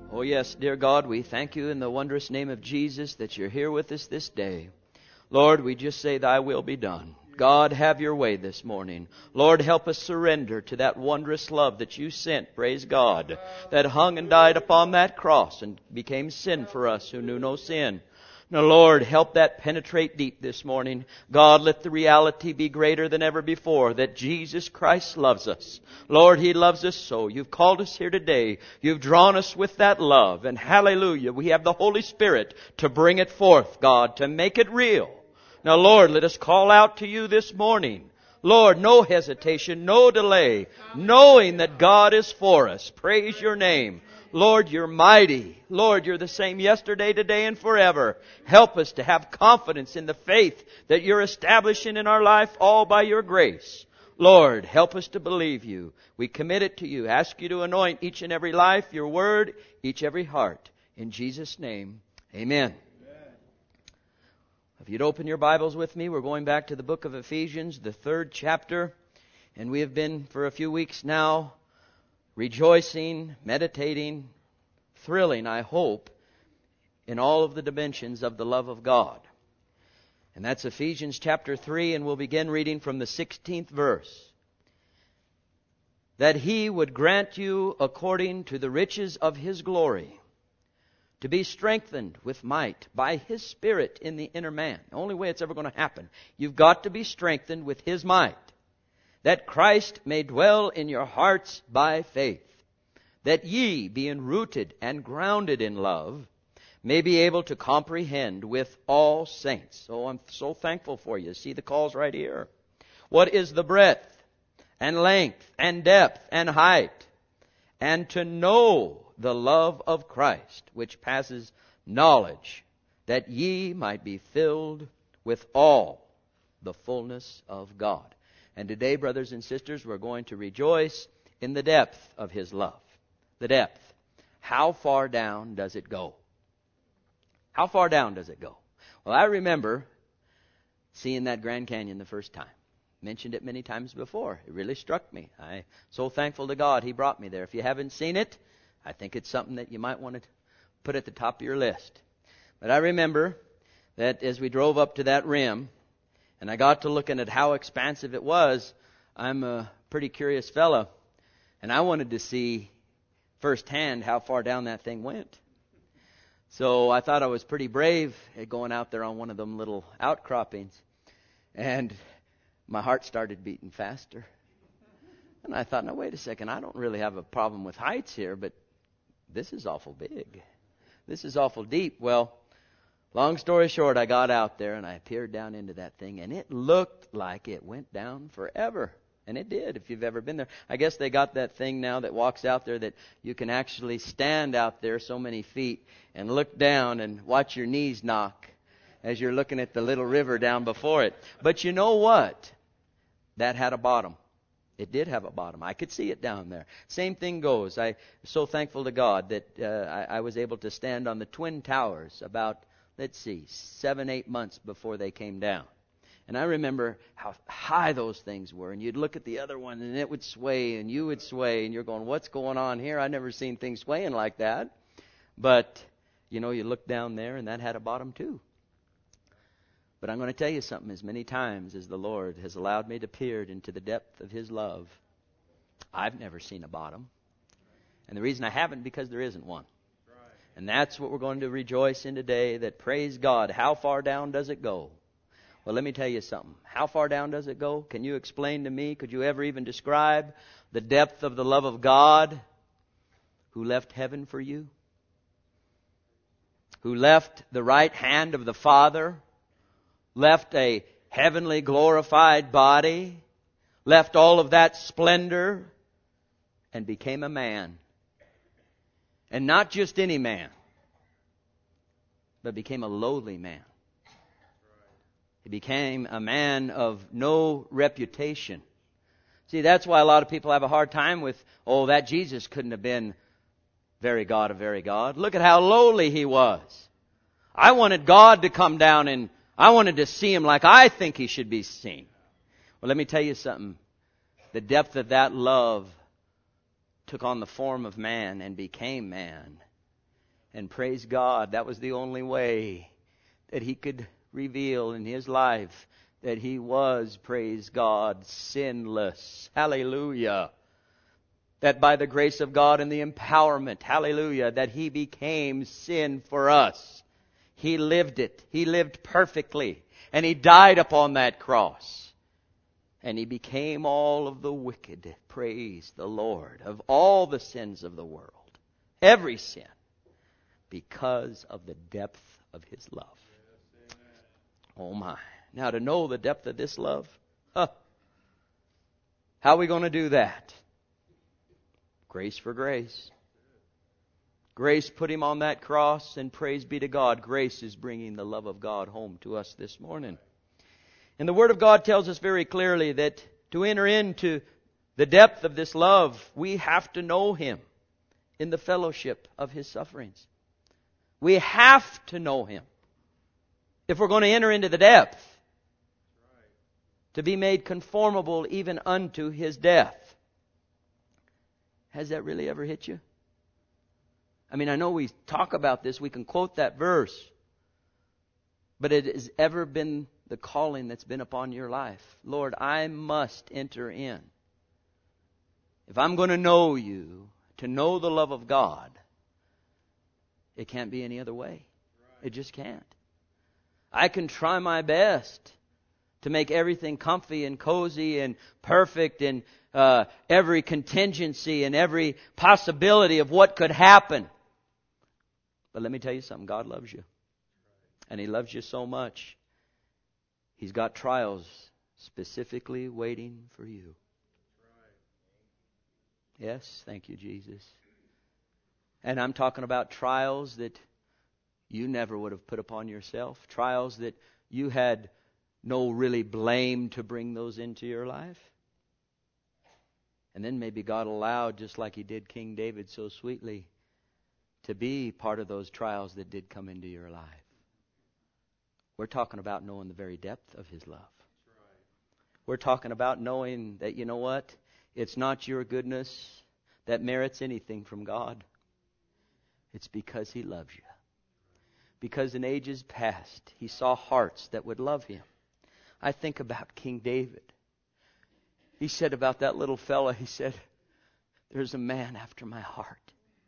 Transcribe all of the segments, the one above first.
Oh yes, dear God, we thank you in the wondrous name of Jesus that you're here with us this day. Lord, we just say thy will be done. God, have your way this morning. Lord, help us surrender to that wondrous love that you sent, praise God, that hung and died upon that cross and became sin for us who knew no sin. Now, Lord, help that penetrate deep this morning. God, let the reality be greater than ever before that Jesus Christ loves us. Lord, He loves us so. You've called us here today. You've drawn us with that love. And hallelujah, we have the Holy Spirit to bring it forth, God, to make it real. Now, Lord, let us call out to you this morning. Lord, no hesitation, no delay, knowing that God is for us. Praise your name. Lord, you're mighty. Lord, you're the same yesterday, today, and forever. Help us to have confidence in the faith that you're establishing in our life all by your grace. Lord, help us to believe you. We commit it to you. Ask you to anoint each and every life, your word, each every heart. In Jesus' name, amen. If you'd open your Bibles with me, we're going back to the book of Ephesians, the 3rd chapter. And we have been for a few weeks now rejoicing, meditating, thrilling, I hope, in all of the dimensions of the love of God. And that's Ephesians chapter 3, and we'll begin reading from the 16th verse. That He would grant you according to the riches of His glory, to be strengthened with might by His Spirit in the inner man. The only way it's ever going to happen. You've got to be strengthened with His might. That Christ may dwell in your hearts by faith. That ye, being rooted and grounded in love, may be able to comprehend with all saints. So I'm so thankful for you. See the calls right here. What is the breadth and length and depth and height? And to know the love of Christ, which passes knowledge, that ye might be filled with all the fullness of God. And today, brothers and sisters, we're going to rejoice in the depth of His love. The depth. How far down does it go? How far down does it go? Well, I remember seeing that Grand Canyon the first time. Mentioned it many times before. It really struck me. I'm so thankful to God He brought me there. If you haven't seen it, I think it's something that you might want to put at the top of your list. But I remember that as we drove up to that rim, and I got to looking at how expansive it was, I'm a pretty curious fella, and I wanted to see firsthand how far down that thing went. So I thought I was pretty brave at going out there on one of them little outcroppings, and my heart started beating faster. And I thought, now wait a second, I don't really have a problem with heights here, but this is awful big. This is awful deep. Well, long story short, I got out there and I peered down into that thing, and it looked like it went down forever. And it did, if you've ever been there. I guess they got that thing now that walks out there that you can actually stand out there so many feet and look down and watch your knees knock as you're looking at the little river down before it. But you know what? That had a bottom. It did have a bottom. I could see it down there. Same thing goes. I'm so thankful to God that I was able to stand on the Twin Towers about, 7-8 months before they came down. And I remember how high those things were. And you'd look at the other one and it would sway and you would sway. And you're going, what's going on here? I've never seen things swaying like that. But, you look down there and that had a bottom too. But I'm going to tell you something. As many times as the Lord has allowed me to peer into the depth of His love, I've never seen a bottom. And the reason I haven't, because there isn't one. And that's what we're going to rejoice in today, that praise God, how far down does it go? Well, let me tell you something. How far down does it go? Can you explain to me? Could you ever even describe the depth of the love of God who left heaven for you? Who left the right hand of the Father? Left a heavenly glorified body? Left all of that splendor and became a man. And not just any man, but became a lowly man. He became a man of no reputation. See, that's why a lot of people have a hard time with, that Jesus couldn't have been very God of very God. Look at how lowly He was. I wanted God to come down and I wanted to see Him like I think He should be seen. Well, let me tell you something. The depth of that love took on the form of man and became man And praise God, that was the only way that he could reveal in his life that he was, praise God, sinless. Hallelujah. That by the grace of God and the empowerment, hallelujah, that he became sin for us. He lived it. He lived perfectly. And he died upon that cross. And he became all of the wicked, praise the Lord, of all the sins of the world. Every sin. Because of the depth of his love. Oh my. Now to know the depth of this love, how are we going to do that? Grace for grace. Grace put him on that cross, and praise be to God, grace is bringing the love of God home to us this morning. And the Word of God tells us very clearly that to enter into the depth of this love, we have to know him in the fellowship of his sufferings. We have to know him if we're going to enter into the depth, to be made conformable even unto his death. Has that really ever hit you? I mean, I know we talk about this, we can quote that verse, but it has ever been the calling that's been upon your life. Lord, I must enter in. If I'm going to know you, to know the love of God, it can't be any other way. It just can't. I can try my best to make everything comfy and cozy and perfect and every contingency and every possibility of what could happen. But let me tell you something. God loves you. And he loves you so much. He's got trials specifically waiting for you. Yes, thank you, Jesus. And I'm talking about trials that you never would have put upon yourself. Trials that you had no really blame to bring those into your life. And then maybe God allowed, just like he did King David so sweetly, to be part of those trials that did come into your life. We're talking about knowing the very depth of his love. We're talking about knowing that, you know what? It's not your goodness that merits anything from God. It's because he loves you. Because in ages past, he saw hearts that would love him. I think about King David. He said about that little fella, he said, there's a man after my heart.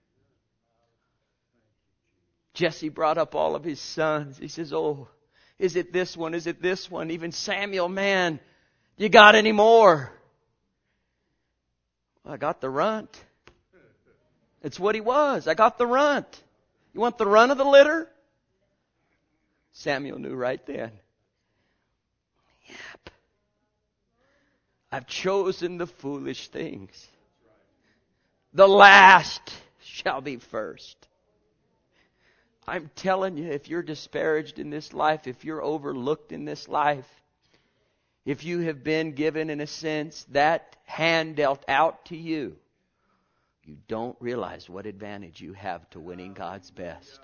Jesse brought up all of his sons. He says, oh, is it this one? Is it this one? Even Samuel, man, you got any more? Well, I got the runt. It's what he was. I got the runt. You want the run of the litter? Samuel knew right then. Yep. I've chosen the foolish things. The last shall be first. I'm telling you, if you're disparaged in this life, if you're overlooked in this life, if you have been given, in a sense, that hand dealt out to you, you don't realize what advantage you have to winning God's best.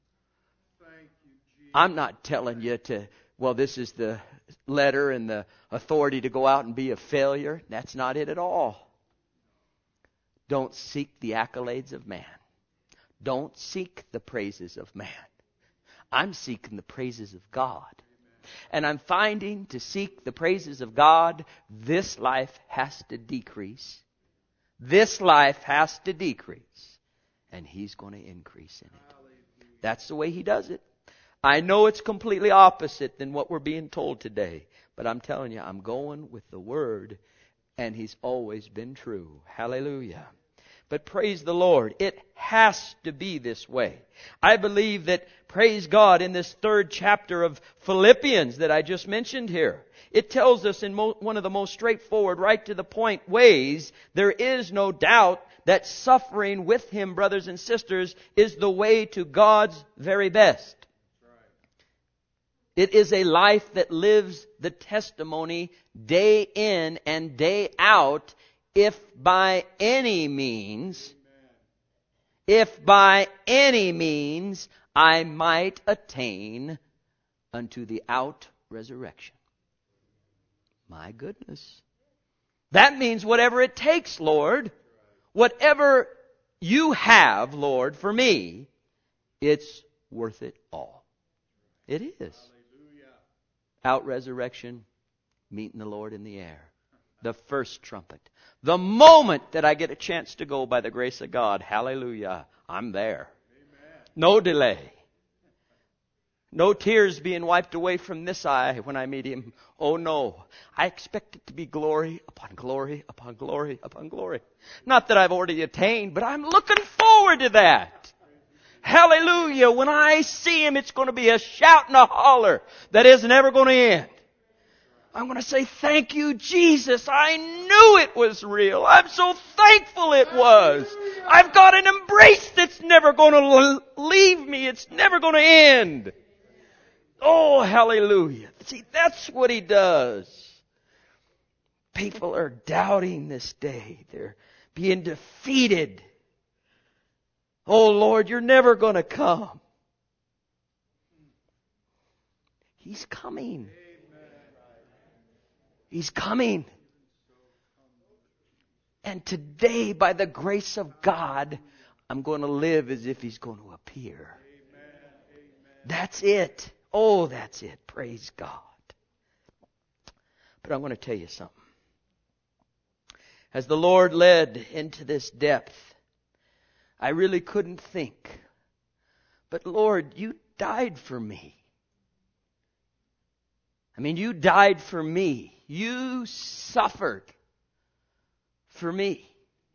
I'm not telling you to, well, this is the letter and the authority to go out and be a failure. That's not it at all. Don't seek the accolades of man. Don't seek the praises of man. I'm seeking the praises of God. And I'm finding to seek the praises of God, this life has to decrease. This life has to decrease. And he's going to increase in it. That's the way he does it. I know it's completely opposite than what we're being told today. But I'm telling you, I'm going with the Word. And he's always been true. Hallelujah. But praise the Lord, it has to be this way. I believe that, praise God, in this third chapter of Philippians that I just mentioned here, it tells us in one of the most straightforward, right to the point ways, there is no doubt that suffering with him, brothers and sisters, is the way to God's very best. It is a life that lives the testimony day in and day out, if by any means I might attain unto the out resurrection. My goodness. That means whatever it takes, Lord. Whatever you have, Lord, for me, It's worth it all. It is. Out resurrection, meeting the Lord in the air. The first trumpet. The moment that I get a chance to go by the grace of God, hallelujah, I'm there. No delay. No tears being wiped away from this eye when I meet Him. Oh no. I expect it to be glory upon glory upon glory upon glory. Not that I've already attained, but I'm looking forward to that. Hallelujah. When I see Him, it's going to be a shout and a holler that isn't ever going to end. I'm going to say, thank you, Jesus. I knew it was real. I'm so thankful it was. I've got an embrace that's never going to leave me. It's never going to end. Oh, hallelujah. See, that's what He does. People are doubting this day. They're being defeated. Oh, Lord, you're never going to come. He's coming. He's coming. And today, by the grace of God, I'm going to live as if He's going to appear. That's it. Oh, that's it. Praise God. But I'm going to tell you something. As the Lord led into this depth, I really couldn't think. But Lord, you died for me. I mean, you died for me. You suffered for me.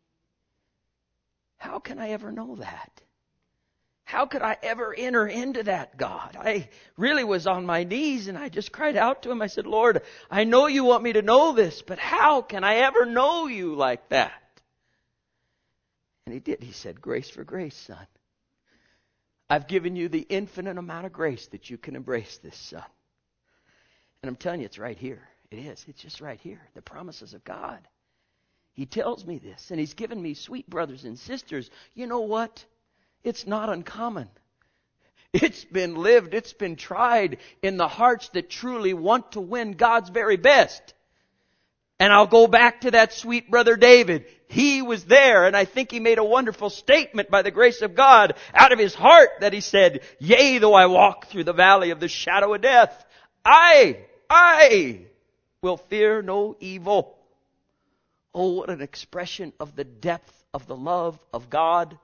How can I ever know that? How could I ever enter into that, God? I really was on my knees and I just cried out to Him. I said, Lord, I know you want me to know this, but how can I ever know you like that? And He did. He said, grace for grace, son. I've given you the infinite amount of grace that you can embrace this, son. And I'm telling you, it's right here. It is. It's just right here. The promises of God. He tells me this, and He's given me sweet brothers and sisters. You know what? It's not uncommon. It's been lived. It's been tried in the hearts that truly want to win God's very best. And I'll go back to that sweet brother David. He was there, and I think he made a wonderful statement by the grace of God out of his heart that he said, yea, though I walk through the valley of the shadow of death, I will fear no evil. Oh, what an expression of the depth of the love of God.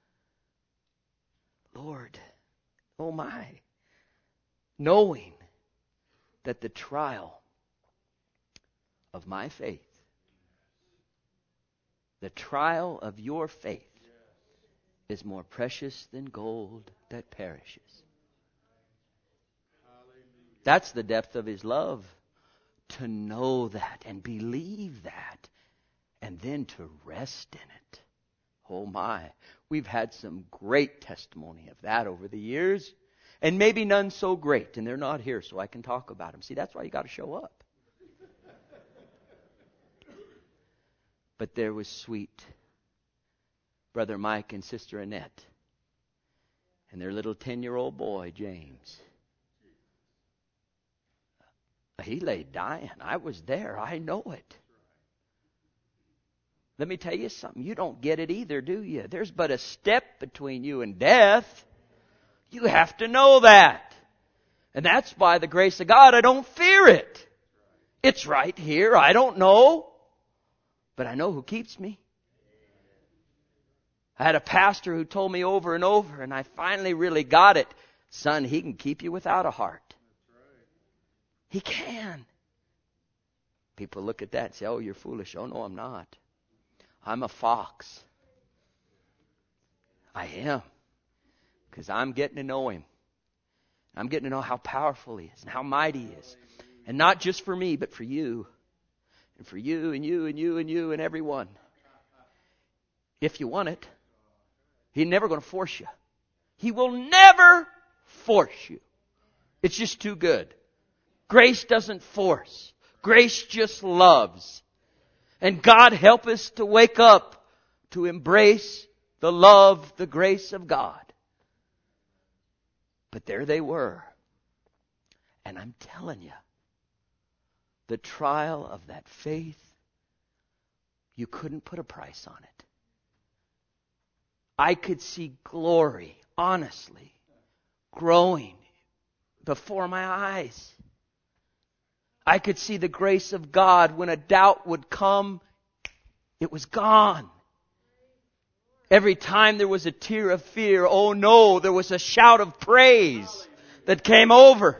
Lord, oh my, knowing that the trial of my faith, the trial of your faith is more precious than gold that perishes. That's the depth of His love. To know that and believe that and then to rest in it. Oh my, we've had some great testimony of that over the years. And maybe none so great, and they're not here so I can talk about them. See, that's why you got to show up. But there was sweet Brother Mike and Sister Annette and their little 10-year-old boy, James. He lay dying. I was there. I know it. Let me tell you something. You don't get it either, do you? There's but a step between you and death. You have to know that. And that's by the grace of God, I don't fear it. It's right here. I don't know. But I know who keeps me. I had a pastor who told me over and over, and I finally really got it. Son, He can keep you without a heart. He can. People look at that and say, oh, you're foolish. Oh, no, I'm not. I'm a fox. I am. Because I'm getting to know Him. I'm getting to know how powerful He is and how mighty He is. And not just for me, but for you. And for you and you and you and you and everyone. If you want it. He's never going to force you. He will never force you. It's just too good. Grace doesn't force. Grace just loves. And God help us to wake up to embrace the love, the grace of God. But there they were. And I'm telling you, the trial of that faith, you couldn't put a price on it. I could see glory, honestly, growing before my eyes. I could see the grace of God. When a doubt would come, it was gone. Every time there was a tear of fear, oh no, there was a shout of praise that came over.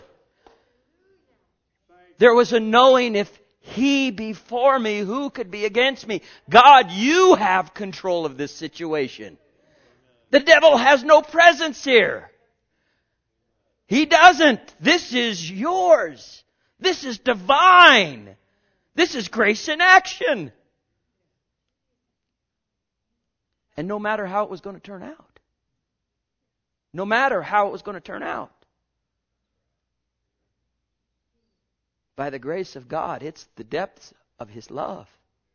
There was a knowing, if He be for me, who could be against me? God, You have control of this situation. The devil has no presence here. He doesn't. This is Yours. This is divine. This is grace in action. And no matter how it was going to turn out. No matter how it was going to turn out. By the grace of God, it's the depths of His love.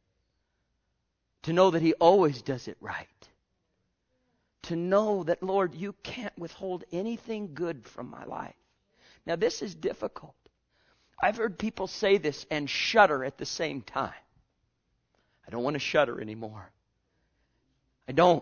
To know that He always does it right. To know that, Lord, You can't withhold anything good from my life. Now, this is difficult. I've heard people say this and shudder at the same time. I don't want to shudder anymore. I don't.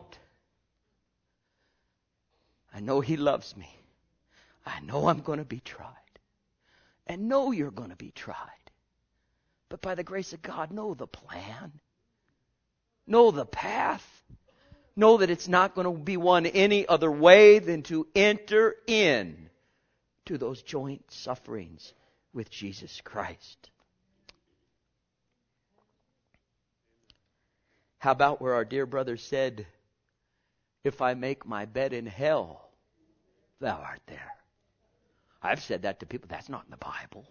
I know He loves me. I know I'm going to be tried. And know you're going to be tried. But by the grace of God, know the plan. Know the path. Know that it's not going to be one any other way than to enter in to those joint sufferings with Jesus Christ. How about where our dear brother said, if I make my bed in hell, Thou art there. I've said that to people. That's not in the Bible.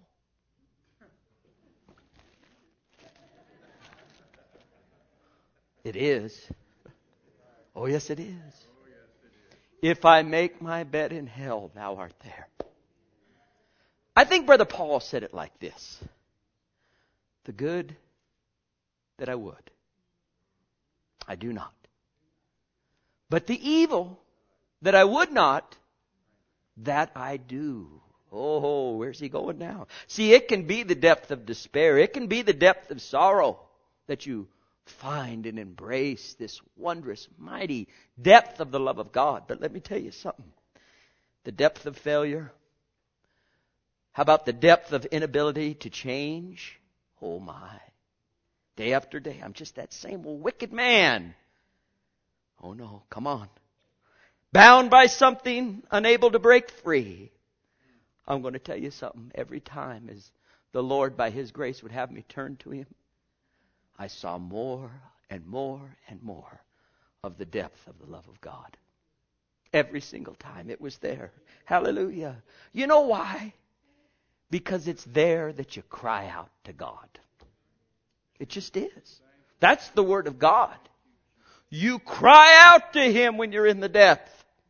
It is. Oh, yes, it is. If I make my bed in hell, Thou art there. I think Brother Paul said it like this. The good that I would, I do not. But the evil that I would not, that I do. Oh, where's he going now? See, it can be the depth of despair. It can be the depth of sorrow that you find and embrace this wondrous, mighty depth of the love of God. But let me tell you something. The depth of failure. How about the depth of inability to change? Oh my. Day after day, I'm just that same old wicked man. Oh no, come on. Bound by something, unable to break free. I'm going to tell you something. Every time as the Lord, by His grace, would have me turn to Him, I saw more and more and more of the depth of the love of God. Every single time it was there. Hallelujah. You know why? Because it's there that you cry out to God. It just is. That's the Word of God. You cry out to Him when you're in the depth.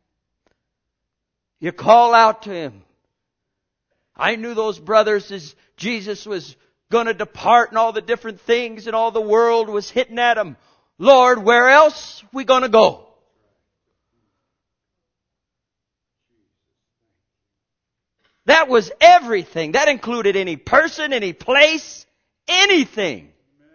You call out to Him. I knew those brothers as Jesus was going to depart and all the different things and all the world was hitting at Him. Lord, where else are we going to go? That was everything. That included any person, any place, anything.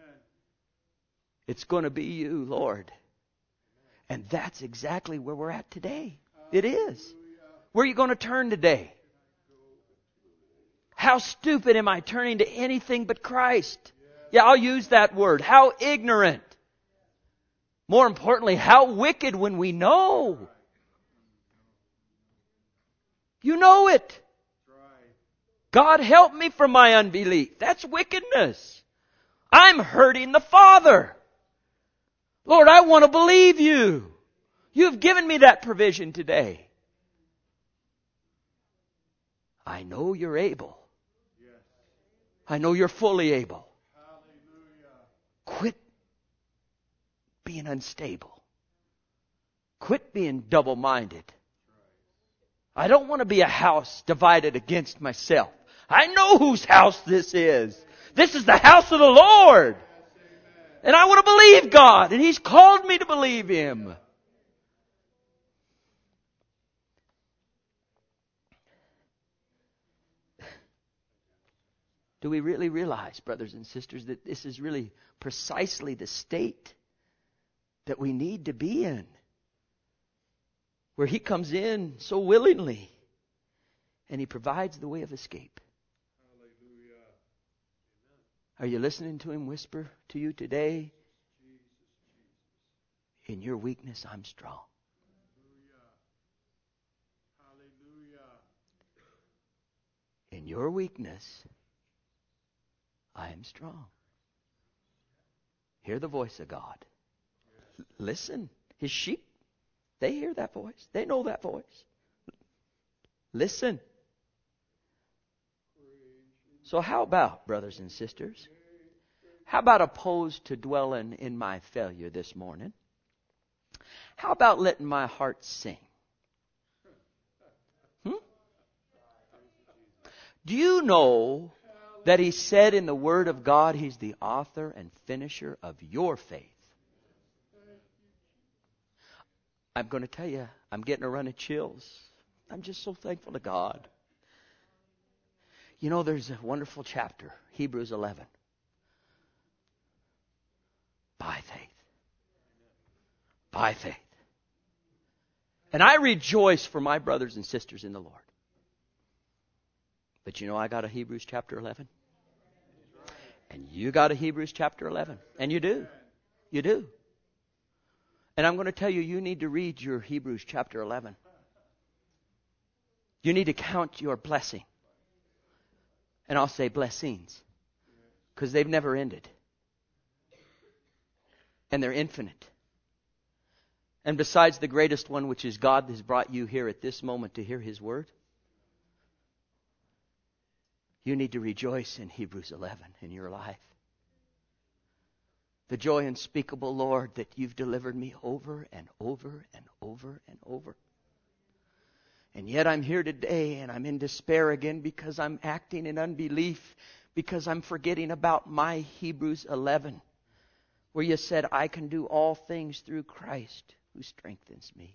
It's going to be You, Lord. And that's exactly where we're at today. It is. Where are you going to turn today? How stupid am I turning to anything but Christ? Yeah, I'll use that word. How ignorant. More importantly, how wicked when we know. You know it. God help me from my unbelief. That's wickedness. I'm hurting the Father. Lord, I want to believe You. You've given me that provision today. I know You're able. I know You're fully able. Quit being unstable. Quit being double-minded. I don't want to be a house divided against myself. I know whose house this is. This is the house of the Lord. And I want to believe God. And He's called me to believe Him. Do we really realize, brothers and sisters, that this is really precisely the state that we need to be in? Where He comes in so willingly And He provides the way of escape. Hallelujah. Are you listening to Him whisper to you today? Jesus, Jesus. In your weakness, I'm strong. Hallelujah. Hallelujah. In your weakness, I am strong. Hear the voice of God. Listen. His sheep, they hear that voice. They know that voice. Listen. So how about, brothers and sisters, how about opposed to dwelling in my failure this morning? How about letting my heart sing? Do you know that He said in the Word of God, He's the author and finisher of your faith? I'm going to tell you, I'm getting a run of chills. I'm just so thankful to God. You know, there's a wonderful chapter, Hebrews 11. By faith. By faith. And I rejoice for my brothers and sisters in the Lord. But you know, I got a Hebrews chapter 11. And you got a Hebrews chapter 11. And you do. You do. And I'm going to tell you, you need to read your Hebrews chapter 11. You need to count your blessing. And I'll say blessings. Because they've never ended. And they're infinite. And besides the greatest one, which is God, has brought you here at this moment to hear His word, you need to rejoice in Hebrews 11 in your life. The joy unspeakable, Lord, that you've delivered me over and over and over and over. And yet I'm here today and I'm in despair again because I'm acting in unbelief, because I'm forgetting about my Hebrews 11, where you said, I can do all things through Christ who strengthens me.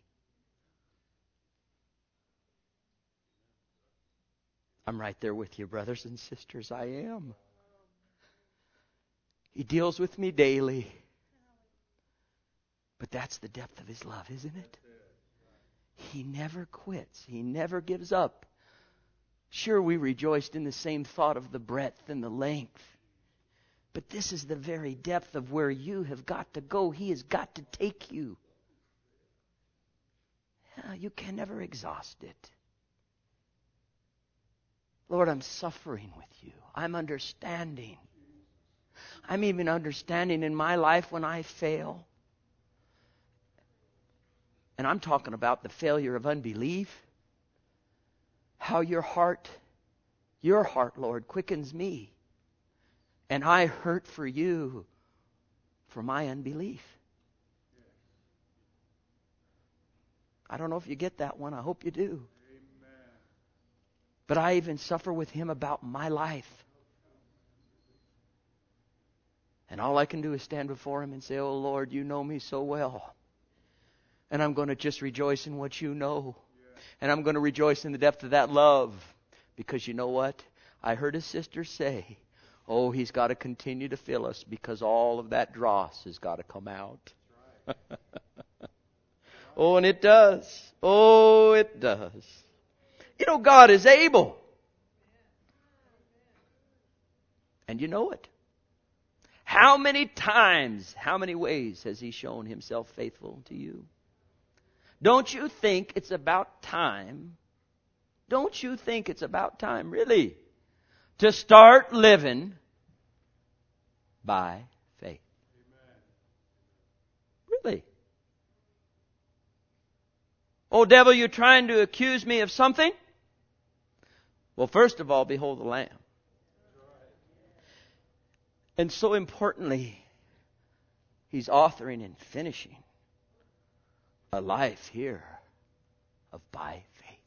I'm right there with you, brothers and sisters. I am. He deals with me daily. But that's the depth of His love, isn't it? He never quits. He never gives up. Sure, we rejoiced in the same thought of the breadth and the length. But this is the very depth of where you have got to go. He has got to take you. You can never exhaust it. Lord, I'm suffering with you. I'm understanding. I'm even understanding in my life when I fail. And I'm talking about the failure of unbelief. How your heart, Lord, quickens me. And I hurt for you for my unbelief. I don't know if you get that one. I hope you do. Amen. But I even suffer with Him about my life. And all I can do is stand before Him and say, oh Lord, you know me so well. And I'm going to just rejoice in what you know. And I'm going to rejoice in the depth of that love. Because you know what? I heard a sister say, oh, He's got to continue to fill us because all of that dross has got to come out. Oh, and it does. Oh, it does. You know, God is able. And you know it. How many times, how many ways has He shown Himself faithful to you? Don't you think it's about time? Don't you think it's about time, really, to start living by faith? Amen. Really? Oh, devil, you're trying to accuse me of something? Well, first of all, behold the Lamb. And so importantly, He's authoring and finishing a life here of by faith.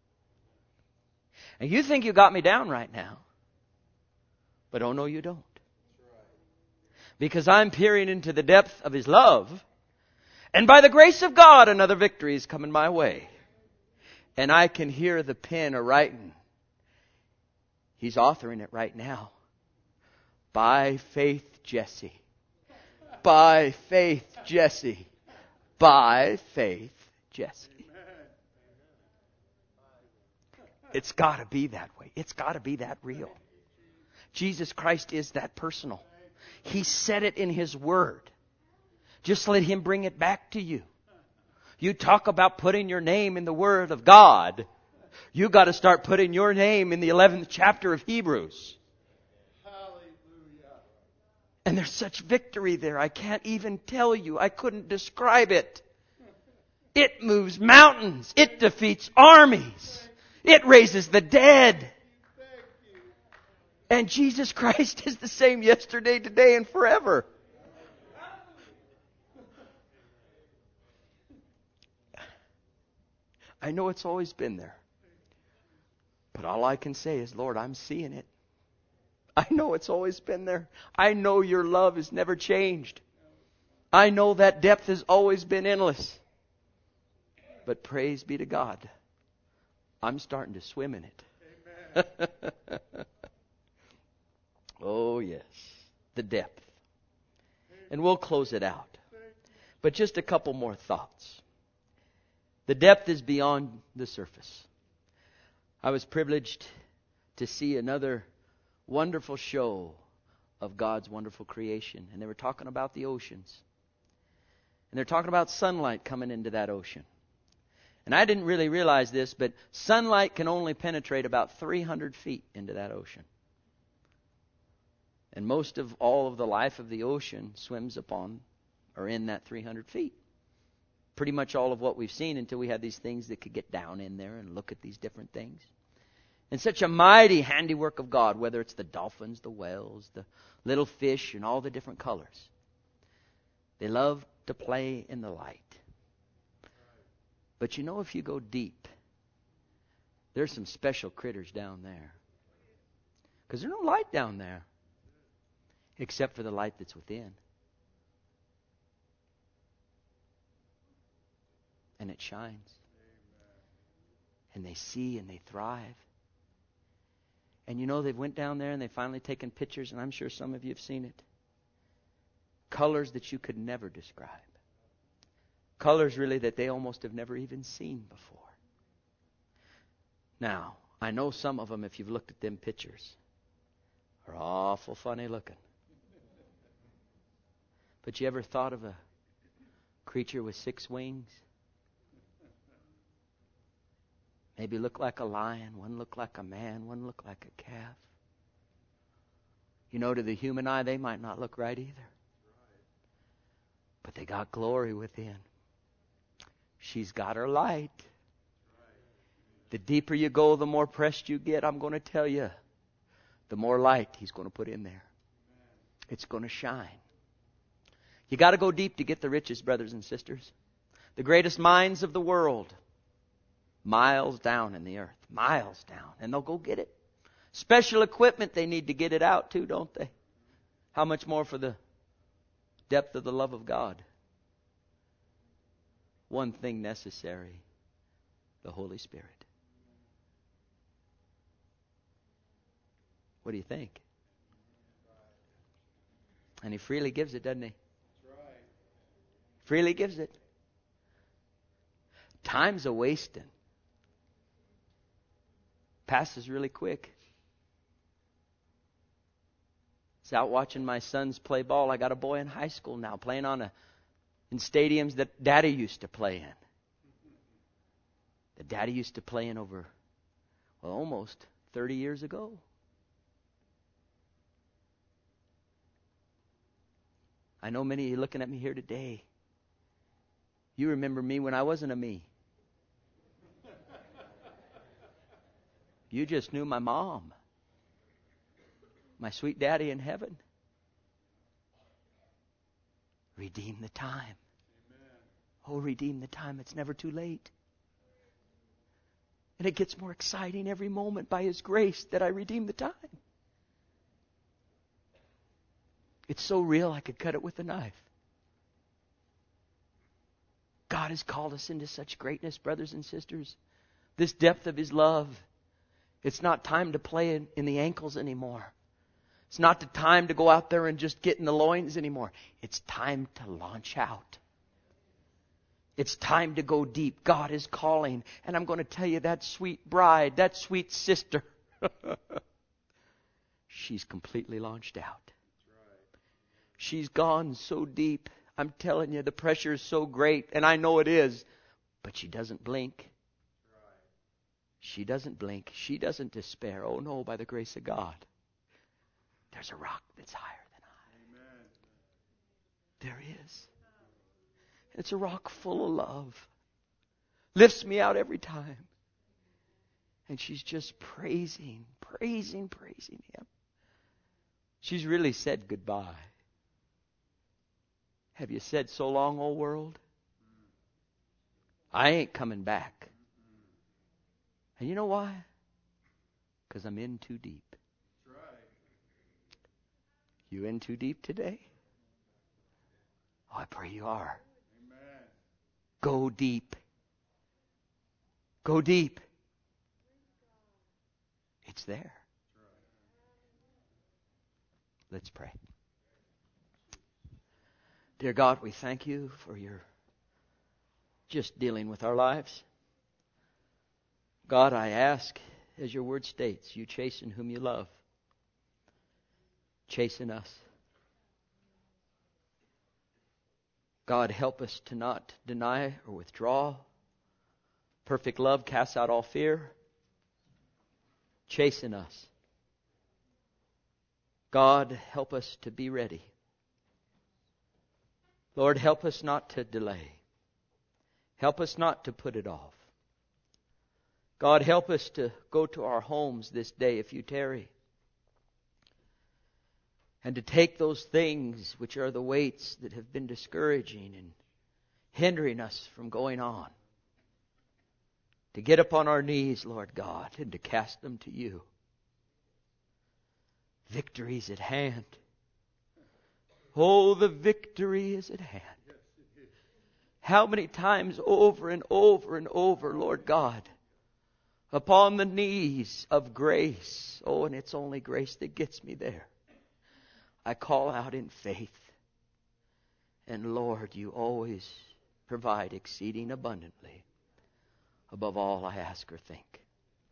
And you think you got me down right now. But oh no, you don't. Because I'm peering into the depth of His love. And by the grace of God, another victory is coming my way. And I can hear the pen a-writing. He's authoring it right now. By faith, Jesse. By faith, Jesse. By faith, Jesse. It's got to be that way. It's got to be that real. Jesus Christ is that personal. He said it in His Word. Just let Him bring it back to you. You talk about putting your name in the Word of God. You got to start putting your name in the 11th chapter of Hebrews. Hallelujah. And there's such victory there. I can't even tell you. I couldn't describe it. It moves mountains. It defeats armies. It raises the dead. And Jesus Christ is the same yesterday, today, and forever. I know it's always been there. But all I can say is, Lord, I'm seeing it. I know it's always been there. I know your love has never changed. I know that depth has always been endless. But praise be to God, I'm starting to swim in it. Oh, yes. The depth. And we'll close it out. But just a couple more thoughts. The depth is beyond the surface. I was privileged to see another wonderful show of God's wonderful creation. And they were talking about the oceans. And they're talking about sunlight coming into that ocean. And I didn't really realize this, but sunlight can only penetrate about 300 feet into that ocean. And most of all of the life of the ocean swims upon or in that 300 feet. Pretty much all of what we've seen until we had these things that could get down in there and look at these different things. And such a mighty handiwork of God, whether it's the dolphins, the whales, the little fish, and all the different colors. They love to play in the light. But you know, if you go deep, there's some special critters down there. Because there's no light down there. Except for the light that's within. And it shines. And they see and they thrive. And you know, they've went down there and they've finally taken pictures, and I'm sure some of you have seen it. Colors that you could never describe. Colors really that they almost have never even seen before. Now, I know some of them, if you've looked at them pictures, are awful funny looking. But you ever thought of a creature with 6 wings? Maybe look like a lion, one look like a man, one look like a calf. You know, to the human eye, they might not look right either. But they got glory within. She's got her light. The deeper you go, the more pressed you get. I'm going to tell you, the more light He's going to put in there. It's going to shine. You got to go deep to get the riches, brothers and sisters. The greatest minds of the world, miles down in the earth, miles down, and they'll go get it. Special equipment they need to get it out too, don't they? How much more for the depth of the love of God? One thing necessary, the Holy Spirit. What do you think? And He freely gives it, doesn't He? Freely gives it. Time's a wasting. Passes really quick. I was out watching my sons play ball. I got a boy in high school now playing in stadiums that Daddy used to play in. That Daddy used to play in over, almost 30 years ago. I know many of you looking at me here today. You remember me when I wasn't a me. You just knew my mom. My sweet daddy in heaven. Redeem the time. Amen. Oh, redeem the time. It's never too late. And it gets more exciting every moment by His grace that I redeem the time. It's so real I could cut it with a knife. God has called us into such greatness, brothers and sisters. This depth of His love. It's not time to play in the ankles anymore. It's not the time to go out there and just get in the loins anymore. It's time to launch out. It's time to go deep. God is calling. And I'm going to tell you, that sweet bride, that sweet sister, she's completely launched out. She's gone so deep. I'm telling you, the pressure is so great, and I know it is. But she doesn't blink. She doesn't blink. She doesn't despair. Oh no, by the grace of God, there's a rock that's higher than I. There is. It's a rock full of love. Lifts me out every time. And she's just praising Him. She's really said goodbye. Have you said so long, old world? I ain't coming back. And you know why? Because I'm in too deep. You in too deep today? Oh, I pray you are. Amen. Go deep. Go deep. It's there. Let's pray. Dear God, we thank you for your just dealing with our lives. God, I ask, as your word states, you chasten whom you love. Chasten us. God, help us to not deny or withdraw. Perfect love casts out all fear. Chasten us. God, help us to be ready. Lord, help us not to delay. Help us not to put it off. God, help us to go to our homes this day if you tarry. And to take those things which are the weights that have been discouraging and hindering us from going on. To get upon our knees, Lord God, and to cast them to you. Victory's at hand. Oh, the victory is at hand. How many times over and over and over, Lord God, upon the knees of grace. Oh, and it's only grace that gets me there. I call out in faith. And Lord, you always provide exceeding abundantly above all I ask or think.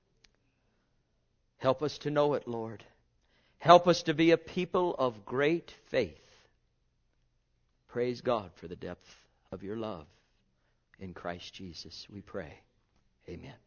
Help us to know it, Lord. Help us to be a people of great faith. Praise God for the depth of your love. In Christ Jesus we pray. Amen.